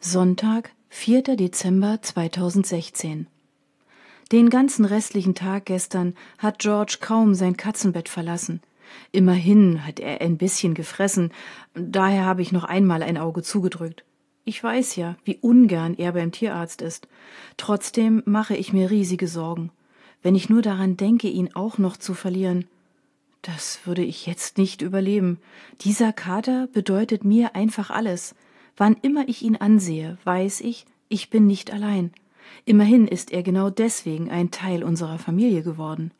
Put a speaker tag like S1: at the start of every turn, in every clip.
S1: Sonntag, 4. Dezember 2016. Den ganzen restlichen Tag gestern hat George kaum sein Katzenbett verlassen. Immerhin hat er ein bisschen gefressen, daher habe ich noch einmal ein Auge zugedrückt. Ich weiß ja, wie ungern er beim Tierarzt ist. Trotzdem mache ich mir riesige Sorgen. Wenn ich nur daran denke, ihn auch noch zu verlieren. Das würde ich jetzt nicht überleben. Dieser Kater bedeutet mir einfach alles. Wann immer ich ihn ansehe, weiß ich, ich bin nicht allein. Immerhin ist er genau deswegen ein Teil unserer Familie geworden.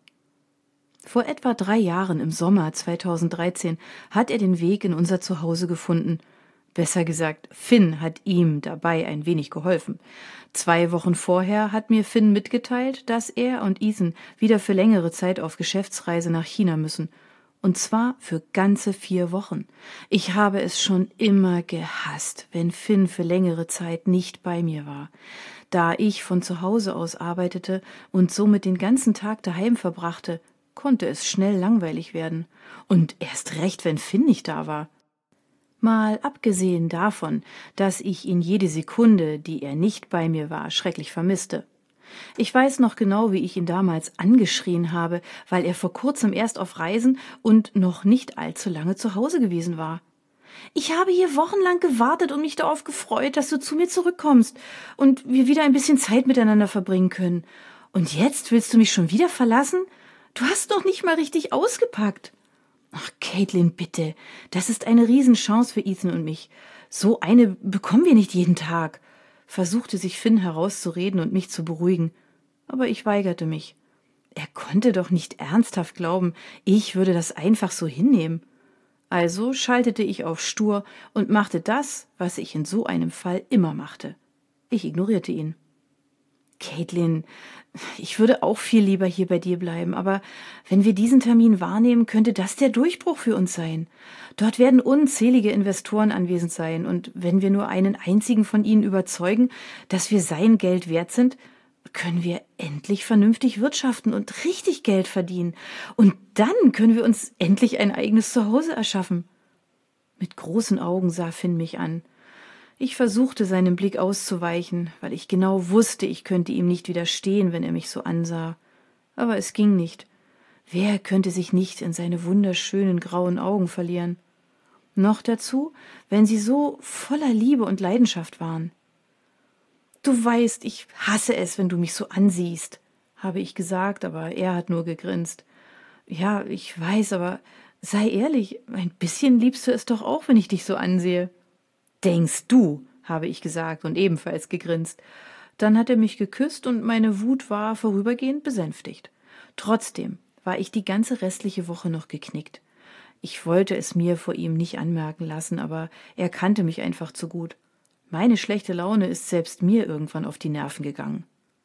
S1: Vor etwa 3 Jahren im Sommer 2013 hat er den Weg in unser Zuhause gefunden. Besser gesagt, Finn hat ihm dabei ein wenig geholfen. 2 Wochen vorher hat mir Finn mitgeteilt, dass er und Ethan wieder für längere Zeit auf Geschäftsreise nach China müssen. Und zwar für ganze 4 Wochen. Ich habe es schon immer gehasst, wenn Finn für längere Zeit nicht bei mir war. Da ich von zu Hause aus arbeitete und somit den ganzen Tag daheim verbrachte, konnte es schnell langweilig werden. Und erst recht, wenn Finn nicht da war. Mal abgesehen davon, dass ich ihn jede Sekunde, die er nicht bei mir war, schrecklich vermisste. Ich weiß noch genau, wie ich ihn damals angeschrien habe, weil er vor kurzem erst auf Reisen und noch nicht allzu lange zu Hause gewesen war. Ich habe hier wochenlang gewartet und mich darauf gefreut, dass du zu mir zurückkommst und wir wieder ein bisschen Zeit miteinander verbringen können. Und jetzt willst du mich schon wieder verlassen? Du hast noch nicht mal richtig ausgepackt. Ach, Caitlin, bitte. Das ist eine Riesenchance für Ethan und mich. So eine bekommen wir nicht jeden Tag, versuchte sich Finn herauszureden und mich zu beruhigen. Aber ich weigerte mich. Er konnte doch nicht ernsthaft glauben, ich würde das einfach so hinnehmen. Also schaltete ich auf stur und machte das, was ich in so einem Fall immer machte. Ich ignorierte ihn. Caitlin, ich würde auch viel lieber hier bei dir bleiben, aber wenn wir diesen Termin wahrnehmen, könnte das der Durchbruch für uns sein. Dort werden unzählige Investoren anwesend sein, und wenn wir nur einen einzigen von ihnen überzeugen, dass wir sein Geld wert sind, können wir endlich vernünftig wirtschaften und richtig Geld verdienen. Und dann können wir uns endlich ein eigenes Zuhause erschaffen. Mit großen Augen sah Finn mich an. Ich versuchte, seinem Blick auszuweichen, weil ich genau wusste, ich könnte ihm nicht widerstehen, wenn er mich so ansah. Aber es ging nicht. Wer könnte sich nicht in seine wunderschönen grauen Augen verlieren? Noch dazu, wenn sie so voller Liebe und Leidenschaft waren. »Du weißt, ich hasse es, wenn du mich so ansiehst«, habe ich gesagt, aber er hat nur gegrinst. »Ja, ich weiß, aber sei ehrlich, ein bisschen liebst du es doch auch, wenn ich dich so ansehe.« »Denkst du«, habe ich gesagt und ebenfalls gegrinst. Dann hat er mich geküsst und meine Wut war vorübergehend besänftigt. Trotzdem war ich die ganze restliche Woche noch geknickt. Ich wollte es mir vor ihm nicht anmerken lassen, aber er kannte mich einfach zu gut. Meine schlechte Laune ist selbst mir irgendwann auf die Nerven gegangen.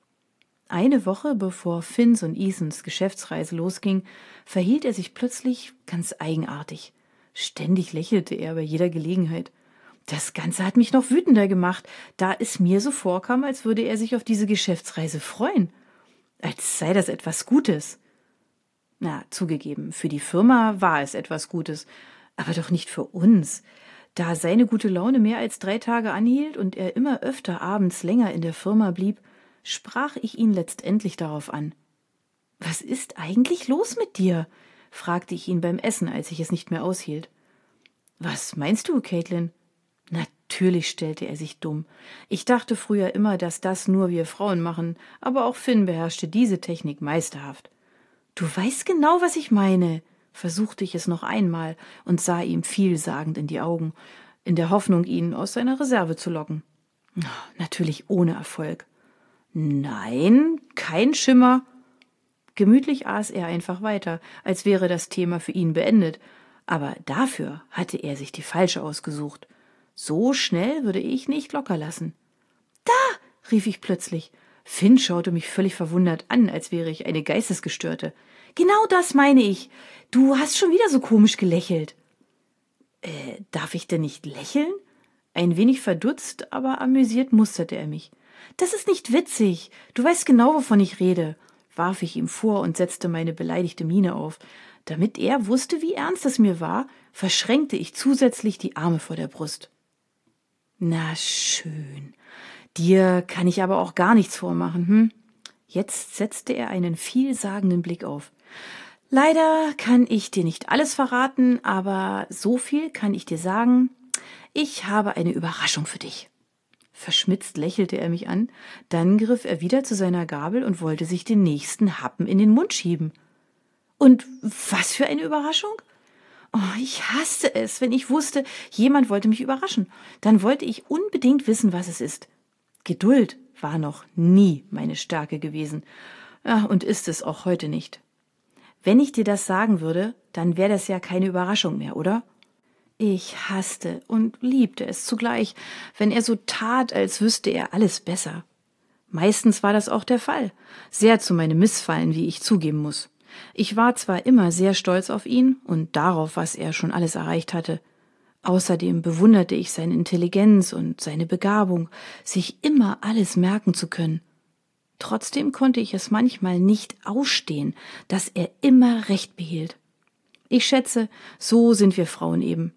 S1: Eine Woche bevor Finns und Ethans Geschäftsreise losging, verhielt er sich plötzlich ganz eigenartig. Ständig lächelte er bei jeder Gelegenheit. Das Ganze hat mich noch wütender gemacht, da es mir so vorkam, als würde er sich auf diese Geschäftsreise freuen. Als sei das etwas Gutes. Na, zugegeben, für die Firma war es etwas Gutes, aber doch nicht für uns. Da seine gute Laune mehr als 3 Tage anhielt und er immer öfter abends länger in der Firma blieb, sprach ich ihn letztendlich darauf an. »Was ist eigentlich los mit dir?« fragte ich ihn beim Essen, als ich es nicht mehr aushielt. »Was meinst du, Caitlin?« Natürlich stellte er sich dumm. Ich dachte früher immer, dass das nur wir Frauen machen, aber auch Finn beherrschte diese Technik meisterhaft. »Du weißt genau, was ich meine«, versuchte ich es noch einmal und sah ihm vielsagend in die Augen, in der Hoffnung, ihn aus seiner Reserve zu locken. Natürlich ohne Erfolg. »Nein, kein Schimmer.« Gemütlich aß er einfach weiter, als wäre das Thema für ihn beendet, aber dafür hatte er sich die falsche ausgesucht. So schnell würde ich nicht locker lassen. »Da«, rief ich plötzlich. Finn schaute mich völlig verwundert an, als wäre ich eine Geistesgestörte. »Genau das meine ich. Du hast schon wieder so komisch gelächelt.« Darf ich denn nicht lächeln?« Ein wenig verdutzt, aber amüsiert musterte er mich. »Das ist nicht witzig. Du weißt genau, wovon ich rede«, warf ich ihm vor und setzte meine beleidigte Miene auf. Damit er wusste, wie ernst es mir war, verschränkte ich zusätzlich die Arme vor der Brust. Na schön. Dir kann ich aber auch gar nichts vormachen, hm? Jetzt setzte er einen vielsagenden Blick auf. Leider kann ich dir nicht alles verraten, aber so viel kann ich dir sagen. Ich habe eine Überraschung für dich. Verschmitzt lächelte er mich an, dann griff er wieder zu seiner Gabel und wollte sich den nächsten Happen in den Mund schieben. Und was für eine Überraschung? Oh, ich hasste es, wenn ich wusste, jemand wollte mich überraschen. Dann wollte ich unbedingt wissen, was es ist. Geduld war noch nie meine Stärke gewesen. Ja, und ist es auch heute nicht. Wenn ich dir das sagen würde, dann wäre das ja keine Überraschung mehr, oder? Ich hasste und liebte es zugleich, wenn er so tat, als wüsste er alles besser. Meistens war das auch der Fall, sehr zu meinem Missfallen, wie ich zugeben muss. Ich war zwar immer sehr stolz auf ihn und darauf, was er schon alles erreicht hatte. Außerdem bewunderte ich seine Intelligenz und seine Begabung, sich immer alles merken zu können. Trotzdem konnte ich es manchmal nicht ausstehen, dass er immer Recht behielt. Ich schätze, so sind wir Frauen eben.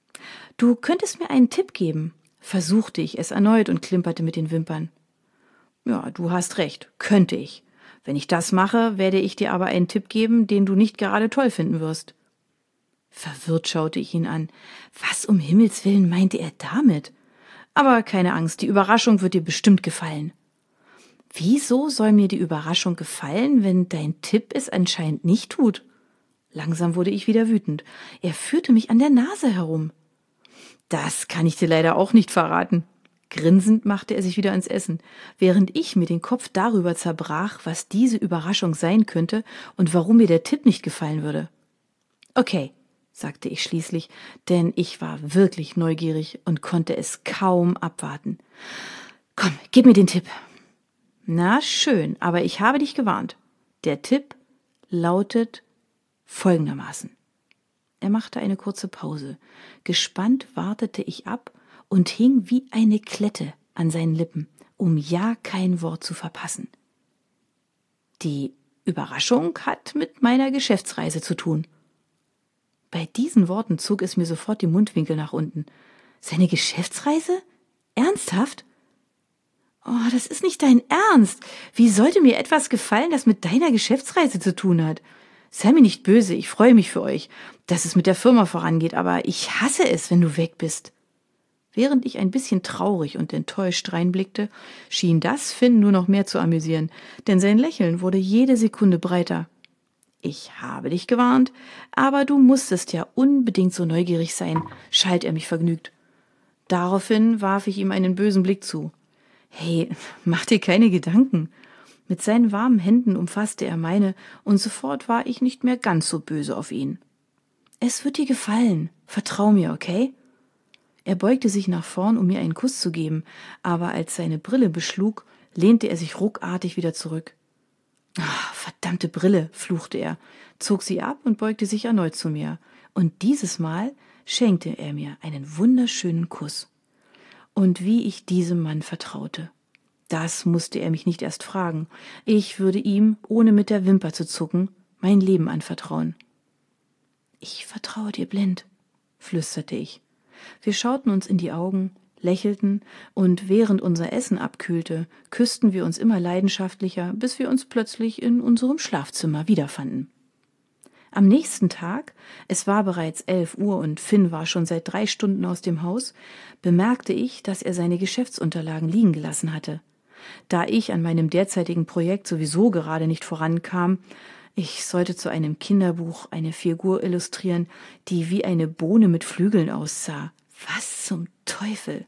S1: Du könntest mir einen Tipp geben, versuchte ich es erneut und klimperte mit den Wimpern. Ja, du hast recht, könnte ich. Wenn ich das mache, werde ich dir aber einen Tipp geben, den du nicht gerade toll finden wirst. Verwirrt schaute ich ihn an. Was um Himmels willen meinte er damit? Aber keine Angst, die Überraschung wird dir bestimmt gefallen. Wieso soll mir die Überraschung gefallen, wenn dein Tipp es anscheinend nicht tut? Langsam wurde ich wieder wütend. Er führte mich an der Nase herum. Das kann ich dir leider auch nicht verraten. Grinsend machte er sich wieder ans Essen, während ich mir den Kopf darüber zerbrach, was diese Überraschung sein könnte und warum mir der Tipp nicht gefallen würde. Okay, sagte ich schließlich, denn ich war wirklich neugierig und konnte es kaum abwarten. Komm, gib mir den Tipp. Na schön, aber ich habe dich gewarnt. Der Tipp lautet folgendermaßen. Er machte eine kurze Pause. Gespannt wartete ich ab und hing wie eine Klette an seinen Lippen, um ja kein Wort zu verpassen. Die Überraschung hat mit meiner Geschäftsreise zu tun. Bei diesen Worten zog es mir sofort die Mundwinkel nach unten. Seine Geschäftsreise? Ernsthaft? Oh, das ist nicht dein Ernst. Wie sollte mir etwas gefallen, das mit deiner Geschäftsreise zu tun hat? Sei mir nicht böse, ich freue mich für euch, dass es mit der Firma vorangeht, aber ich hasse es, wenn du weg bist. Während ich ein bisschen traurig und enttäuscht reinblickte, schien das Finn nur noch mehr zu amüsieren, denn sein Lächeln wurde jede Sekunde breiter. Ich habe dich gewarnt, aber du musstest ja unbedingt so neugierig sein, schalt er mich vergnügt. Daraufhin warf ich ihm einen bösen Blick zu. Hey, mach dir keine Gedanken. Mit seinen warmen Händen umfasste er meine, und sofort war ich nicht mehr ganz so böse auf ihn. Es wird dir gefallen, vertrau mir, okay? Er beugte sich nach vorn, um mir einen Kuss zu geben, aber als seine Brille beschlug, lehnte er sich ruckartig wieder zurück. Ach, verdammte Brille, fluchte er, zog sie ab und beugte sich erneut zu mir, und dieses Mal schenkte er mir einen wunderschönen Kuss. Und wie ich diesem Mann vertraute. Das musste er mich nicht erst fragen. Ich würde ihm, ohne mit der Wimper zu zucken, mein Leben anvertrauen. Ich vertraue dir blind, flüsterte ich. Wir schauten uns in die Augen, lächelten, und während unser Essen abkühlte, küssten wir uns immer leidenschaftlicher, bis wir uns plötzlich in unserem Schlafzimmer wiederfanden. Am nächsten Tag, es war bereits 11 Uhr und Finn war schon seit 3 Stunden aus dem Haus, bemerkte ich, dass er seine Geschäftsunterlagen liegen gelassen hatte. Da ich an meinem derzeitigen Projekt sowieso gerade nicht vorankam, ich sollte zu einem Kinderbuch eine Figur illustrieren, die wie eine Bohne mit Flügeln aussah. Was zum Teufel?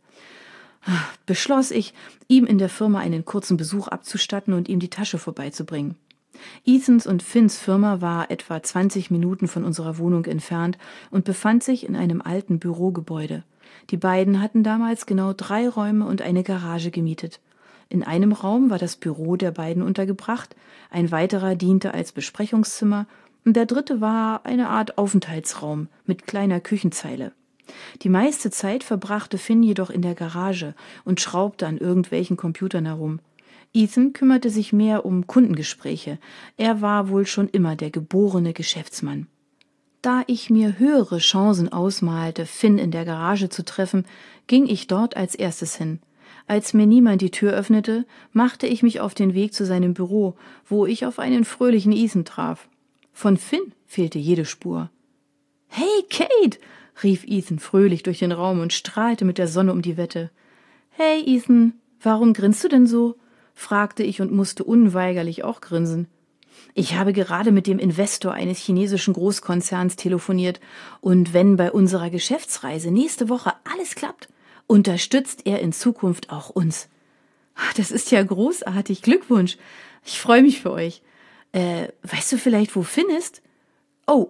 S1: Beschloss ich, ihm in der Firma einen kurzen Besuch abzustatten und ihm die Tasche vorbeizubringen. Ethans und Finns Firma war etwa 20 Minuten von unserer Wohnung entfernt und befand sich in einem alten Bürogebäude. Die beiden hatten damals genau 3 Räume und eine Garage gemietet. In einem Raum war das Büro der beiden untergebracht, ein weiterer diente als Besprechungszimmer und der dritte war eine Art Aufenthaltsraum mit kleiner Küchenzeile. Die meiste Zeit verbrachte Finn jedoch in der Garage und schraubte an irgendwelchen Computern herum. Ethan kümmerte sich mehr um Kundengespräche. Er war wohl schon immer der geborene Geschäftsmann. Da ich mir höhere Chancen ausmalte, Finn in der Garage zu treffen, ging ich dort als erstes hin. Als mir niemand die Tür öffnete, machte ich mich auf den Weg zu seinem Büro, wo ich auf einen fröhlichen Ethan traf. Von Finn fehlte jede Spur. »Hey, Kate«, rief Ethan fröhlich durch den Raum und strahlte mit der Sonne um die Wette. »Hey, Ethan, warum grinst du denn so?«, fragte ich und musste unweigerlich auch grinsen. »Ich habe gerade mit dem Investor eines chinesischen Großkonzerns telefoniert, und wenn bei unserer Geschäftsreise nächste Woche alles klappt, unterstützt er in Zukunft auch uns.« »Das ist ja großartig, Glückwunsch. Ich freue mich für euch. Weißt du vielleicht, wo Finn ist?« »Oh,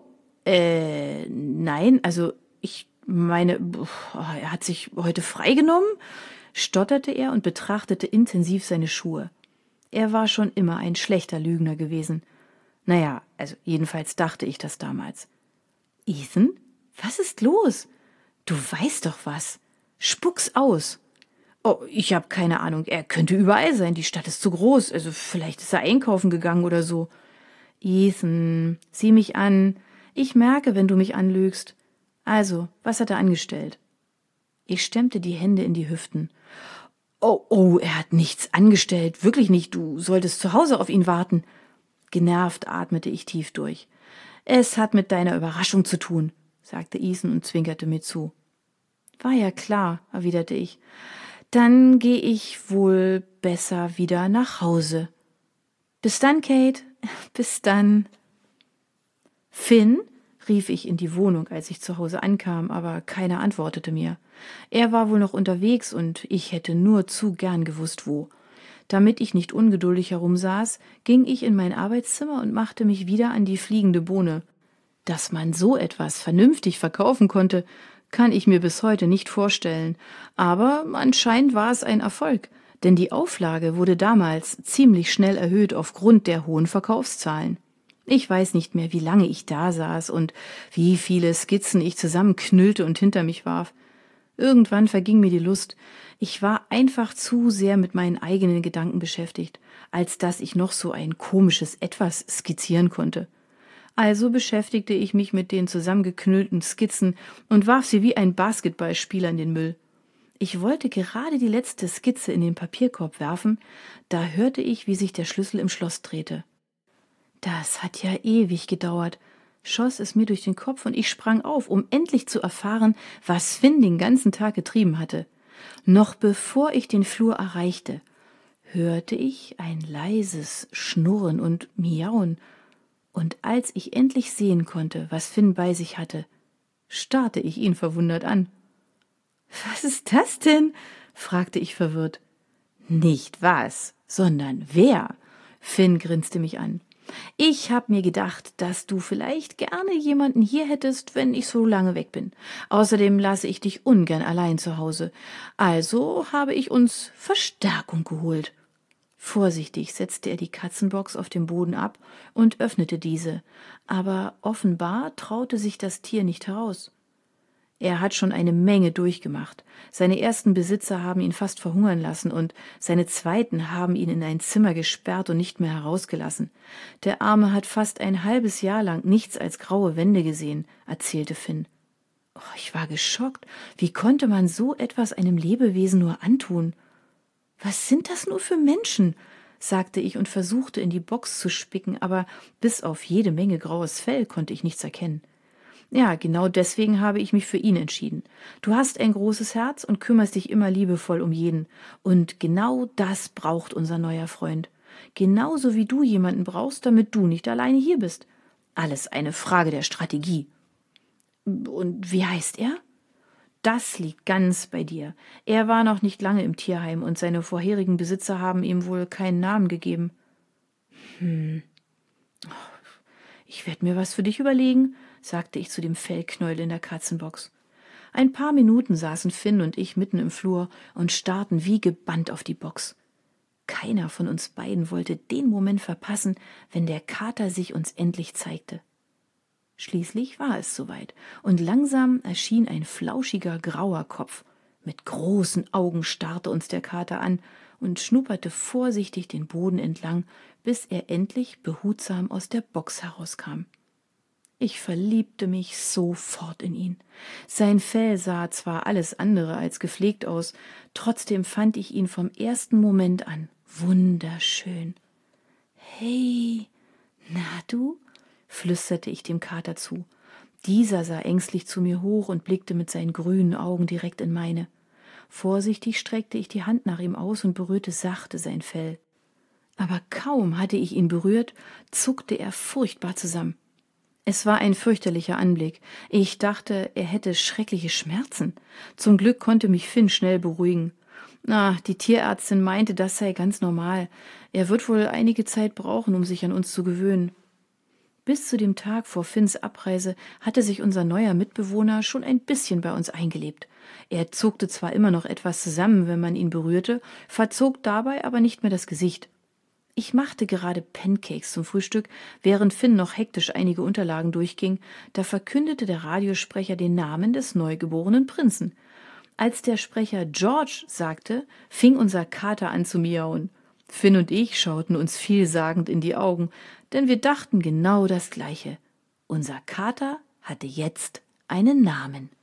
S1: nein, also ich meine, er hat sich heute freigenommen«, stotterte er und betrachtete intensiv seine Schuhe. Er war schon immer ein schlechter Lügner gewesen. Naja, also jedenfalls dachte ich das damals. »Ethan, was ist los? Du weißt doch was. Spuck's aus.« »Oh, ich habe keine Ahnung. Er könnte überall sein. Die Stadt ist zu groß. Also vielleicht ist er einkaufen gegangen oder so.« »Ethan, sieh mich an. Ich merke, wenn du mich anlügst. Also, was hat er angestellt?« Ich stemmte die Hände in die Hüften. Oh, er hat nichts angestellt. Wirklich nicht. Du solltest zu Hause auf ihn warten.« Genervt atmete ich tief durch. »Es hat mit deiner Überraschung zu tun«, sagte Ethan und zwinkerte mir zu. »War ja klar«, erwiderte ich. »Dann gehe ich wohl besser wieder nach Hause. Bis dann, Kate. Bis dann.« »Finn?«, rief ich in die Wohnung, als ich zu Hause ankam, aber keiner antwortete mir. Er war wohl noch unterwegs und ich hätte nur zu gern gewusst, wo. Damit ich nicht ungeduldig herumsaß, ging ich in mein Arbeitszimmer und machte mich wieder an die fliegende Bohne. Dass man so etwas vernünftig verkaufen konnte, kann ich mir bis heute nicht vorstellen, aber anscheinend war es ein Erfolg, denn die Auflage wurde damals ziemlich schnell erhöht aufgrund der hohen Verkaufszahlen. Ich weiß nicht mehr, wie lange ich da saß und wie viele Skizzen ich zusammenknüllte und hinter mich warf. Irgendwann verging mir die Lust. Ich war einfach zu sehr mit meinen eigenen Gedanken beschäftigt, als dass ich noch so ein komisches Etwas skizzieren konnte. Also beschäftigte ich mich mit den zusammengeknüllten Skizzen und warf sie wie ein Basketballspieler in den Müll. Ich wollte gerade die letzte Skizze in den Papierkorb werfen, da hörte ich, wie sich der Schlüssel im Schloss drehte. Das hat ja ewig gedauert, schoss es mir durch den Kopf und ich sprang auf, um endlich zu erfahren, was Finn den ganzen Tag getrieben hatte. Noch bevor ich den Flur erreichte, hörte ich ein leises Schnurren und Miauen, und als ich endlich sehen konnte, was Finn bei sich hatte, starrte ich ihn verwundert an. »Was ist das denn?«, fragte ich verwirrt. »Nicht was, sondern wer?«, Finn grinste mich an. »Ich hab mir gedacht, dass du vielleicht gerne jemanden hier hättest, wenn ich so lange weg bin. Außerdem lasse ich dich ungern allein zu Hause. Also habe ich uns Verstärkung geholt.« Vorsichtig setzte er die Katzenbox auf dem Boden ab und öffnete diese, aber offenbar traute sich das Tier nicht heraus. Er hat schon eine Menge durchgemacht. Seine ersten Besitzer haben ihn fast verhungern lassen und seine zweiten haben ihn in ein Zimmer gesperrt und nicht mehr herausgelassen. Der Arme hat fast ein halbes Jahr lang nichts als graue Wände gesehen, erzählte Finn. Oh, ich war geschockt. Wie konnte man so etwas einem Lebewesen nur antun? »Was sind das nur für Menschen?«, sagte ich und versuchte, in die Box zu spicken, aber bis auf jede Menge graues Fell konnte ich nichts erkennen. »Ja, genau deswegen habe ich mich für ihn entschieden. Du hast ein großes Herz und kümmerst dich immer liebevoll um jeden. Und genau das braucht unser neuer Freund. Genauso wie du jemanden brauchst, damit du nicht alleine hier bist. Alles eine Frage der Strategie.« »Und wie heißt er?« »Das liegt ganz bei dir. Er war noch nicht lange im Tierheim und seine vorherigen Besitzer haben ihm wohl keinen Namen gegeben.« »Ich werde mir was für dich überlegen«, sagte ich zu dem Fellknäuel in der Katzenbox. Ein paar Minuten saßen Finn und ich mitten im Flur und starrten wie gebannt auf die Box. Keiner von uns beiden wollte den Moment verpassen, wenn der Kater sich uns endlich zeigte. Schließlich war es soweit, und langsam erschien ein flauschiger, grauer Kopf. Mit großen Augen starrte uns der Kater an und schnupperte vorsichtig den Boden entlang, bis er endlich behutsam aus der Box herauskam. Ich verliebte mich sofort in ihn. Sein Fell sah zwar alles andere als gepflegt aus, trotzdem fand ich ihn vom ersten Moment an wunderschön. »Hey, na du?« flüsterte ich dem Kater zu. Dieser sah ängstlich zu mir hoch und blickte mit seinen grünen Augen direkt in meine. Vorsichtig streckte ich die Hand nach ihm aus und berührte sachte sein Fell. Aber kaum hatte ich ihn berührt, zuckte er furchtbar zusammen. Es war ein fürchterlicher Anblick. Ich dachte, er hätte schreckliche Schmerzen. Zum Glück konnte mich Finn schnell beruhigen. Die Tierärztin meinte, das sei ganz normal. Er wird wohl einige Zeit brauchen, um sich an uns zu gewöhnen. Bis zu dem Tag vor Finns Abreise hatte sich unser neuer Mitbewohner schon ein bisschen bei uns eingelebt. Er zuckte zwar immer noch etwas zusammen, wenn man ihn berührte, verzog dabei aber nicht mehr das Gesicht. Ich machte gerade Pancakes zum Frühstück, während Finn noch hektisch einige Unterlagen durchging, da verkündete der Radiosprecher den Namen des neugeborenen Prinzen. Als der Sprecher George sagte, fing unser Kater an zu miauen. Finn und ich schauten uns vielsagend in die Augen, denn wir dachten genau das Gleiche. Unser Kater hatte jetzt einen Namen.